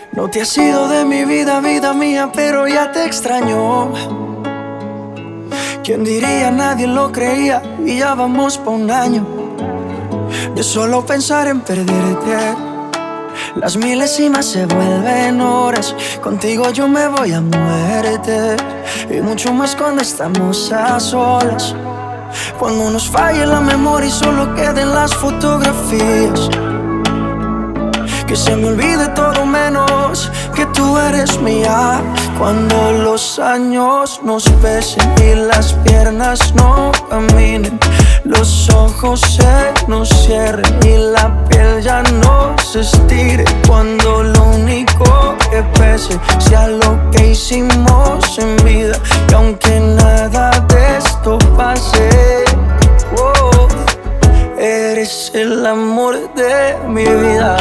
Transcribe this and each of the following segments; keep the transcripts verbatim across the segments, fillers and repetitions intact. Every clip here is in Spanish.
No te has ido de mi vida, vida mía, pero ya te extraño. ¿Quién diría? Nadie lo creía y ya vamos pa' un año de solo pensar en perderte. Las milésimas se vuelven horas. Contigo yo me voy a muerte. Y mucho más cuando estamos a solas. Cuando nos falle la memoria y solo queden las fotografías. Que se me olvide todo menos que tú eres mía. Cuando los años nos pesen y las piernas no caminen, los ojos se nos cierren y la piel ya no se estire. Cuando lo único que pese sea lo que hicimos en vida. Y aunque nada de esto pase, oh, eres el amor de mi vida.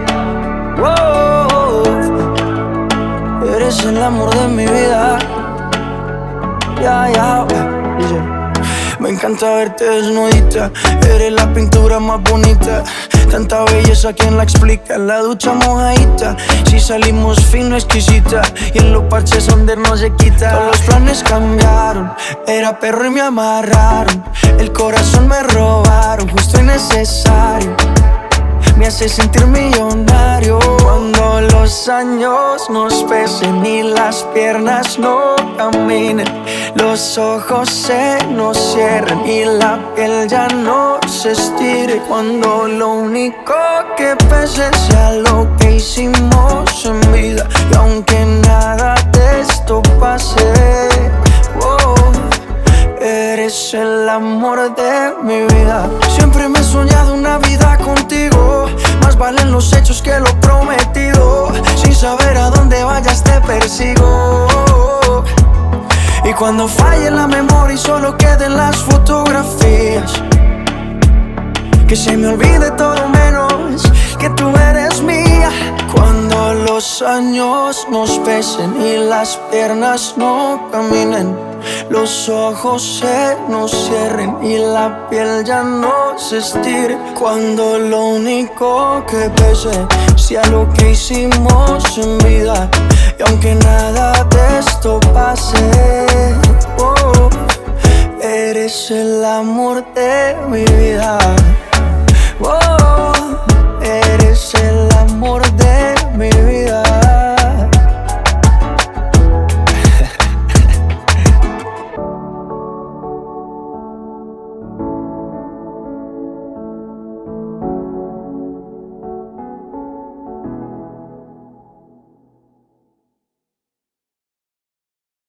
Oh, eres el amor de mi vida. Ya, ya, dice. Me encanta verte desnudita. Eres la pintura más bonita. Tanta belleza, ¿quién la explica? En la ducha mojadita. Si salimos fino, exquisita. Y en los parches donde no se quita. Todos los planes cambiaron. Era perro y me amarraron. El corazón me robaron, justo y necesario. Me hace sentir millonario. Cuando los años nos pesen y las piernas no caminen, los ojos se nos cierren y la piel ya no se estire. Cuando lo único que pese sea lo que hicimos en vida. Y aunque nada de esto pase, oh, eres el amor de mi vida. Siempre me he soñado una vida contigo. Más valen los hechos que lo prometido. Sin saber a dónde vayas te persigo. Y cuando falle la memoria y solo queden las fotografías, que se me olvide todo menos que tú eres mía. Cuando los años nos pesen y las piernas no caminen, los ojos se nos cierren y la piel ya no se estire. Cuando lo único que pese sea lo que hicimos en vida. Y aunque nada de esto pase, oh, eres el amor de mi vida.